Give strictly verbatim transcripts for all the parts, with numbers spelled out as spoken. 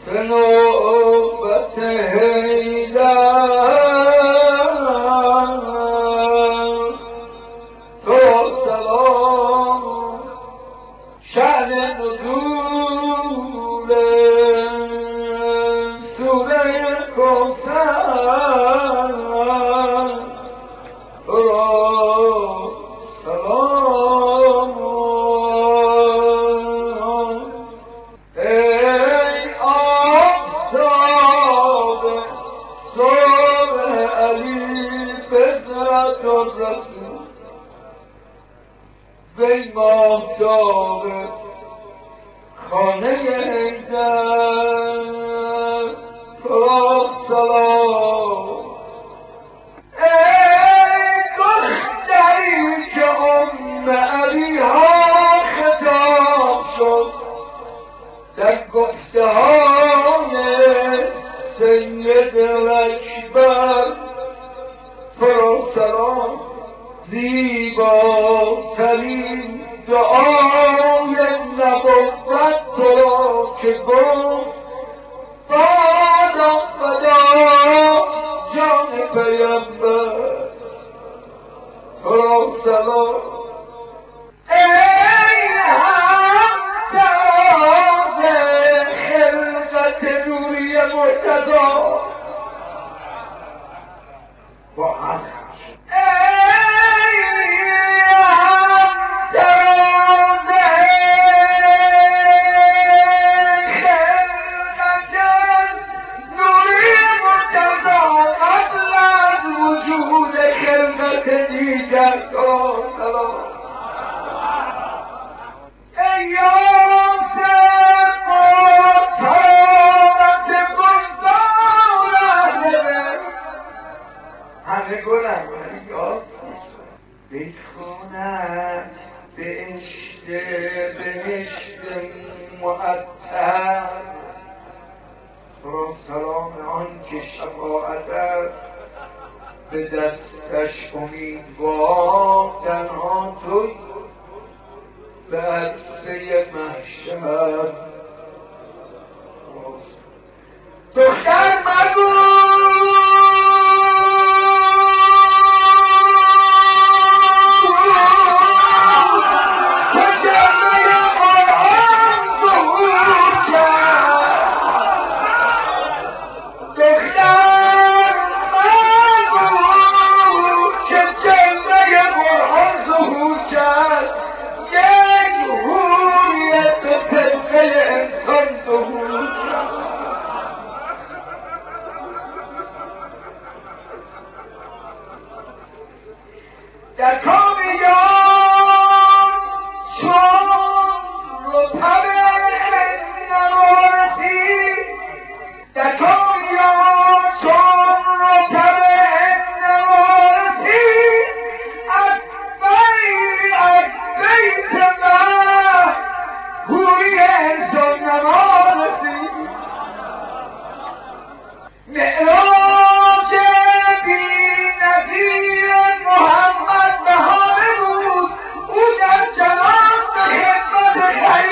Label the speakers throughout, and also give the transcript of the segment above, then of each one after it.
Speaker 1: به نوبت حیدر تو سلام شأن نزول سوره کوثر را سلام ای آفتاب صبح علی بزرت الرسول وی ماهتاب خانه حیدر تو سلام ای دختری که ام علیها خطاب شد در گفته های سید اکبر تو سلام زیباترین دعای نبوت تو که گفت بادم فدا جان پیمبر تو سلام ای همتاز خلقت نوری مرتضی با حق بخونت بهشت بهشت معطر تو سلام آن که شفاعت است به دستش امیدوار تنها توی به عرصه محشر دختر مگو در کامیان چون رتب نوارسی در کامیان چون رتب نوارسی از بی از بیت من هوی انسان نوارسی معراج بی نظیر محمد بهانه بود او در جهان به خدمت خیر و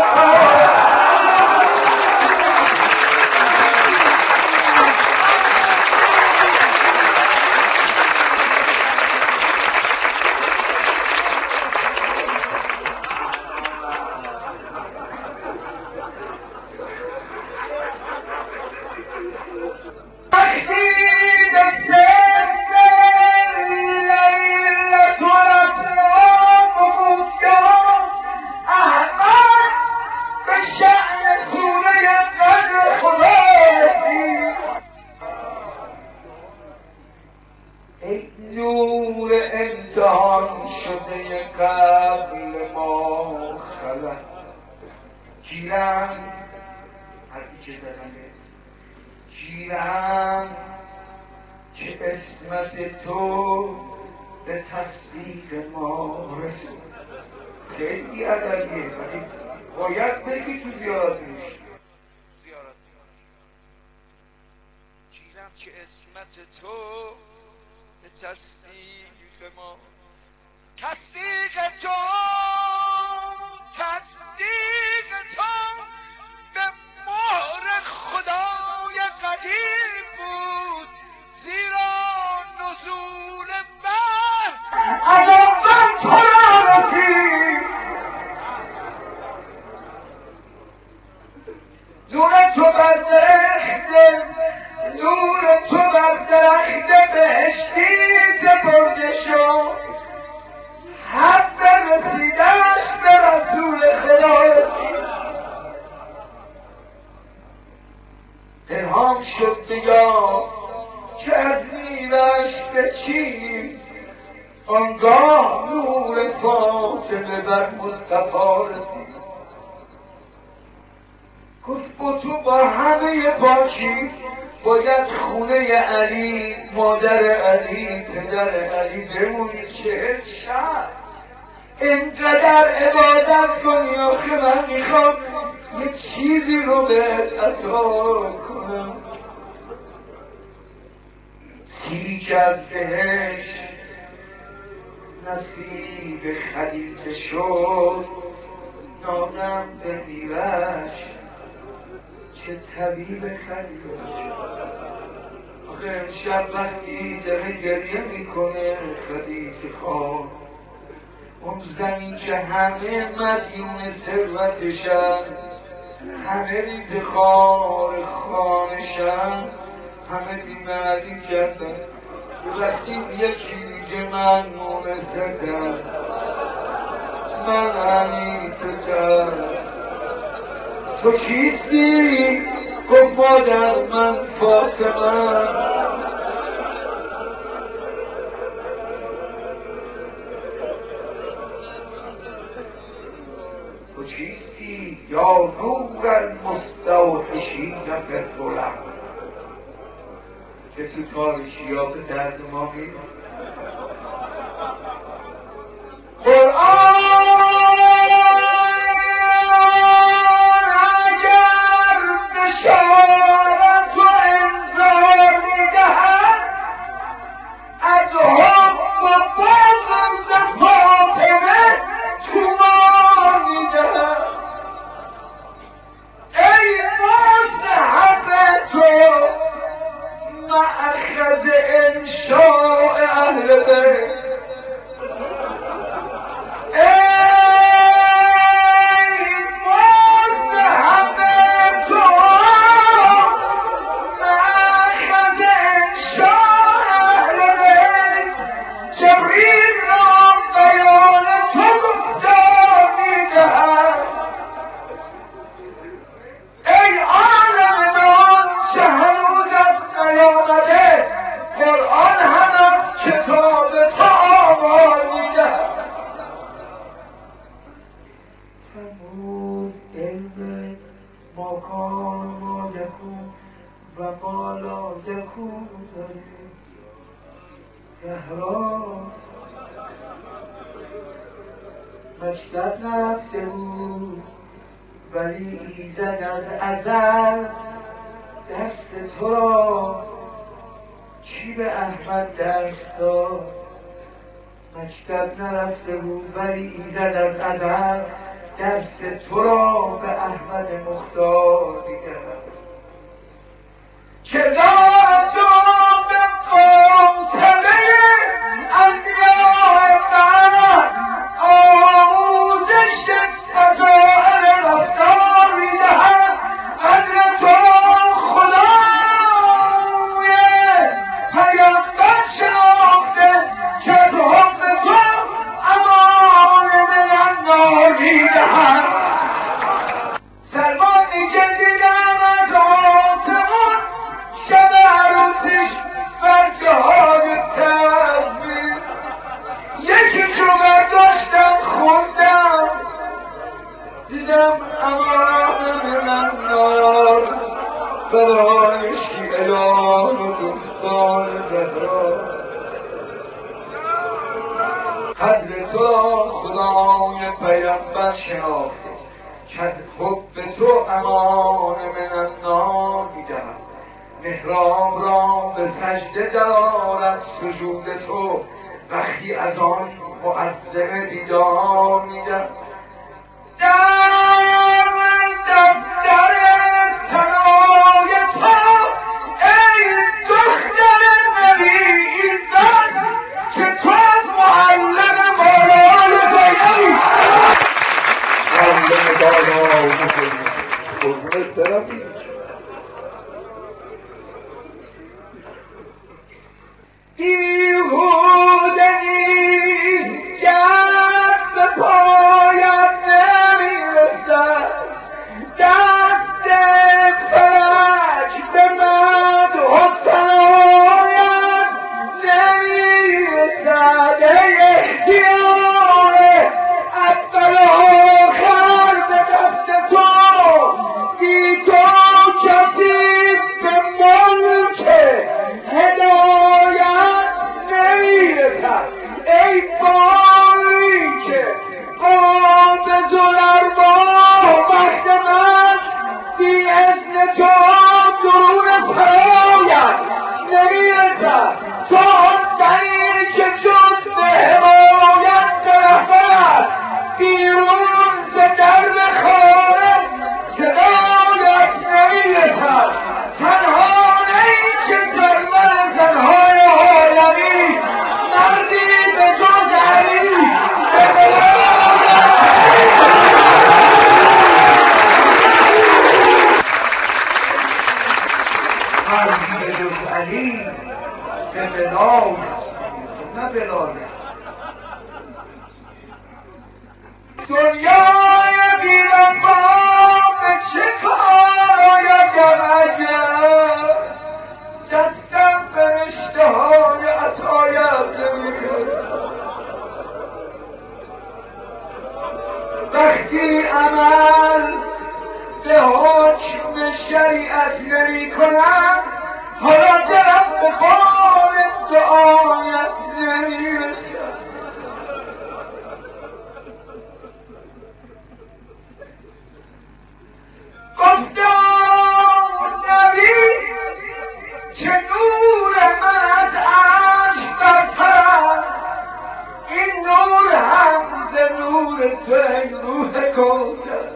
Speaker 1: نور امتحان شده قبل ما خلق گیرم حرفی که زدنه گیرم که اسمت تو به تصدیق ما رسید خیلی ادبیه ولی باید بگی تو زیارتش گیرم که اسمت تو تصدیق ما تصدیق تو تصدیق تو به مهر بهشتی سپرده شد، حق رسیدنش به رسول خدا رسید. الهام شد دریافت که از میوه‌اش بچید، آنگاه نور فاطمه بر مصطفی رسید. گفت با تو با همه پاکی باید خونه علی، مادر علی، پدر علی بمونی چهل شب اینقدر عبادت کنی. آخه من میخوام یه چیزی رو بهت عطا کنم. سیری که از بهشت نصیب خلیفه شد، نازم به میوه‌اش که طبیب خلیفه شد. آخه امشب وقتی داره گریه میکنه خلیفه خان، اون زنی که همه مدیون ثروتشن، همه ریز خار خانشن، همه بیمردی کردن. وقتی یکی میگه من مونستم، من انیستم، تو کیستی؟ گفت مادر من فاطمه. تو چیستی؟ یا نور المستوحشین فی الظلم. که تو تاریکی ها به درد ما نیست. قرآن اگر بشارت و انذار میدهد، از حب و بغض فاطمه تومار میدهد. ای مصحف تو مأخذ انشاء اهل بیت، مکتب نرفته بود ولی ایزد از ازل درس تو را چی به احمد درس داد. مکتب نرفته بود ولی ایزد از ازل درس تو را به احمد مختار میدهد. کردار تو به قاطبه انبیاء من آموزش فضائل رفتار میدهد. قدر تو خدای پیامبر شناخته که از حب تو امان من النار میدهد. سلمان میگه دیدم از آسمون شب عروسیش برگه های سبزی، یکیشو برداشتم خوندم، دیدم امان من النار برای شیعلان و دوستان زهرا. قدر تو را خدای پیامبر شناخته که از حب تو امان من النار میدهد. محراب را به سجده درآرد سجود تو وقتی از آن معظم بیدار میدهد. در دفتر ثنای تو ای دختر نبی این دست که تو معلم بالای زینبی. معلم بالای زینبی قربونت برم. دیوی مثل تو درون سرایت نمیرسد. تو آن زنی که جز به حمایت رهبرت بیرون ز درب خانه صدایت نمیرسد. تنها ای که سرور زنهای عالمی مردی به جز علی به بلایت مردی به جز علی به بلایت نه بلایت. دنیای بی وفا به چه کار آیدم اگر دستم به رشته های عطایت نمیرسد. وقتی عمل به حکم شریعت نمی کنم حالا دلم به بار دعایت نمیرسد. گفتم نبی که نور من از عرش برتر است، این نور هم ز نور تو ای روح کوثر.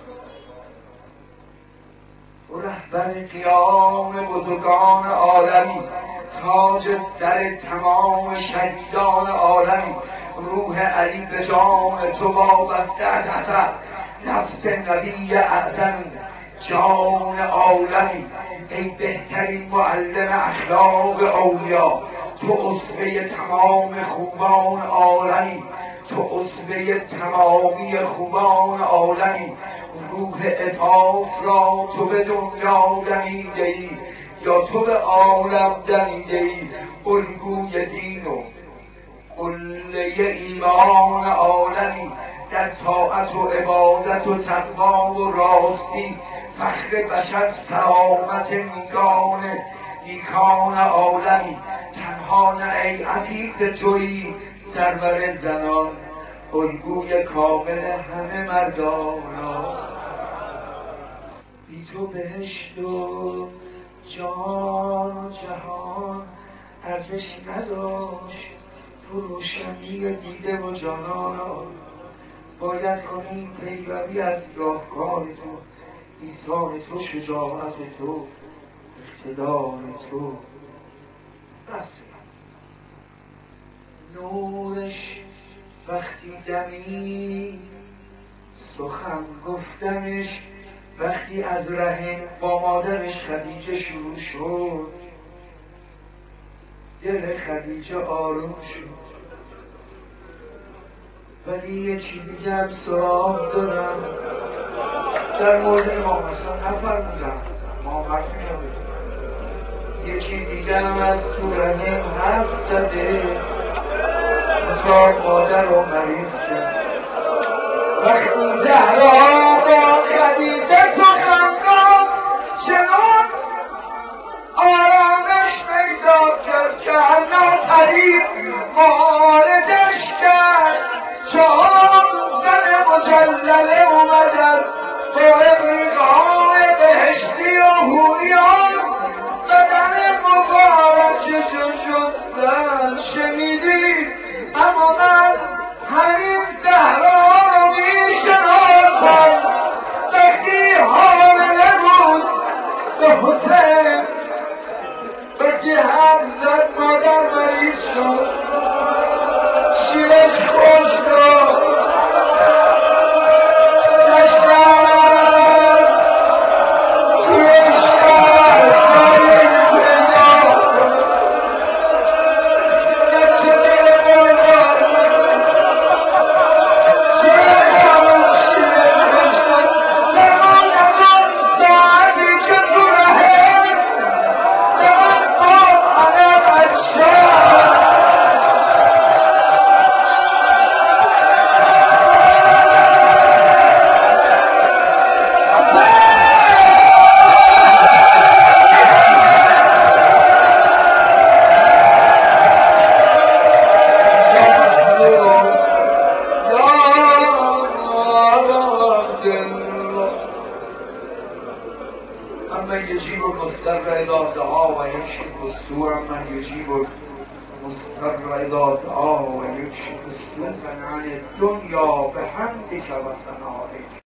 Speaker 1: و رهبر قیام بزرگان عالمی، تاج سر تمام شهیدان عالمی، روح علی به جان تو وابسته از اثر، نفس نبی اعظم جان عالمی. ای بهترین معلم اخلاق اولیا، تو اسوه تمام خوبان عالمی، تو اسوه تمامی خوبان عالمی. روح عطاف را تو به دنیا دمیده ای یا تو به عالم دمیده ای. الگوی دین و قله ایمان عالمی، در طاعت و عبادت و تقوا و راستی فخر بشر سلامت میگان نیکان عالمی. تنها نه ای عفیف تویی سرور زنان، الگوی کامل همه مردان. بی تو بهشت و جان و جهان ارزش نداشت. تو روشنی دیده و جانان، باید کنیم پیروی از راهکار تو، ایثار تو، شجاعت تو، اقتدار تو. بس نورش وقتی دمی سخن گفتنش، وقتی از رحم با مادرش خدیجه شروع شد دل خدیجه آروم شد. ولی یه چیزی دیگه هم سراغ دارم در مورد امام حسن نفرمودم، امام حرفی ندارم. یه چیز دیگه هم از تو رحم حرف زده، منتها مادر رو مریض کرد. وقتی زهرا با خدیجه سخن گفت چنان آرامش پیدا کرد که ناپدید معالجش کرد. چهار زن مجلله اومدن با ابریقهای بهشتی و حوریان بدن مبارک شستن. شنیدی؟ اما من همین زهرا رو میشناسم. وقتی حامله بود به حسین، وقتی حرف زد مادر مریض شد، شیرش خوش شد، داشتن توی شهر کاری پیدا نقش دل بابا چرا همون شیرش شد. تمام اون ساعتی که تو رهه من یجیب مستر ادادها و یکشف السور من یجیب مستر ادادها و یکشف السور عن الدنیا به حمدک و ثنائک.